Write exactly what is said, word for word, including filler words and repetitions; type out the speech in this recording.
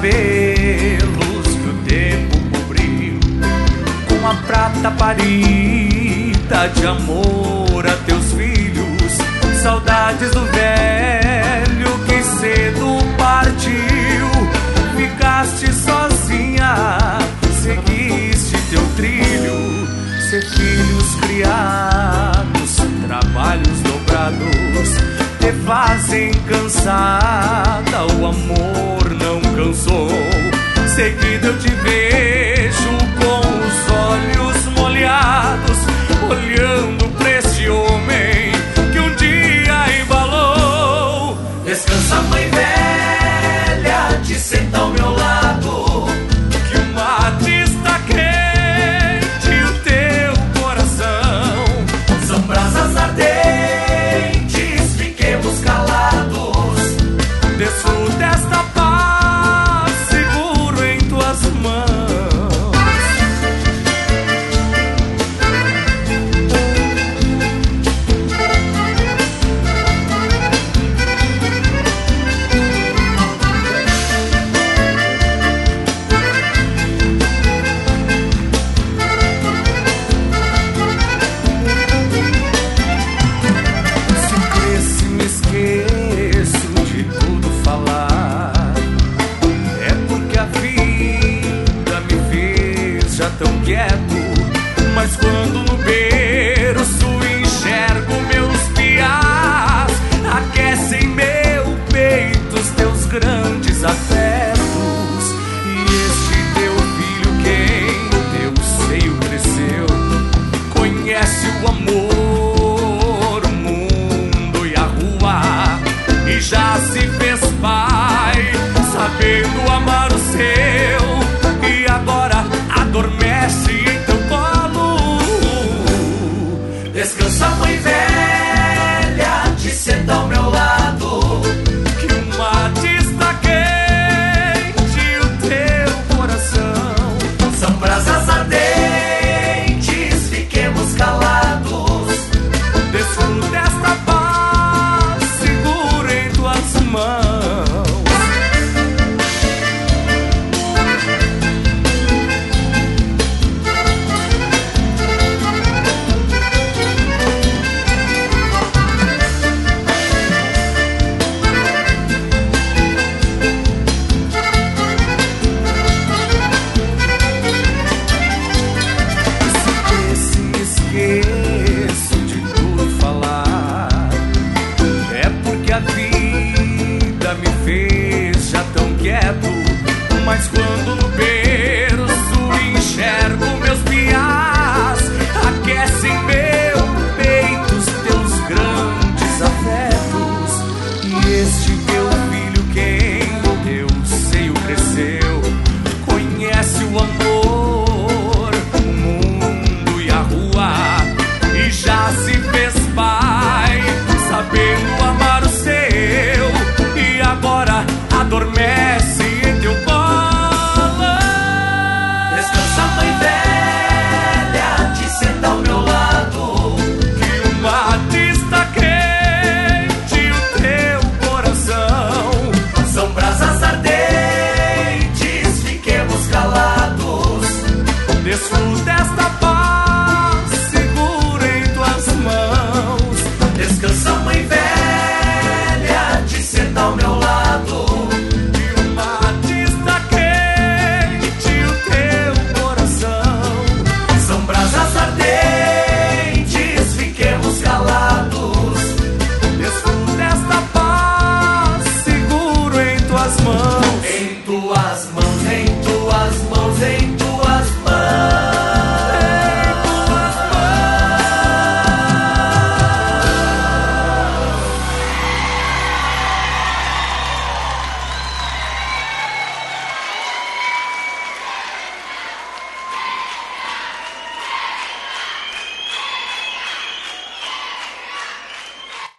cabelos que o tempo cobriu, com a prata parida de amor a teus filhos. Saudades do velho que cedo partiu. Ficaste sozinha, seguiste teu trilho. Ser filhos criados, trabalhos dobrados, te fazem cansada, o amor não cansou. Seguido eu te vejo com os olhos molhados, olhando pra esse homem que um dia embalou. Descansa, mãe velha, te senta ao meu lado, que o mate está quente e o teu coração são brasas ardentes, fiquemos calados. Desfruta esta paz, seguro em tuas mãos. Tão quieto, mas quando no berço enxergo meus piás, aquecem meu peito os teus grandes afetos. E este teu filho, quem teu seio cresceu, conhece o amor, o mundo e a rua, e já se fez pai, sabendo amar o seu, e agora adormece em teu colo. Descansa, mãe velha, te senta ao meu lado, que o mate está quente e o teu coração são brasas ardentes, fiquemos calados. Desfruta esta paz, seguro em tuas mãos. Mas quando no berço enxergo meus piás, aquecem meu peito os teus grandes afetos. E este teu filho, quem teu seio cresceu, conhece o amor, o mundo e a rua, e já se fez pai, sabendo amar o seu, e agora adormece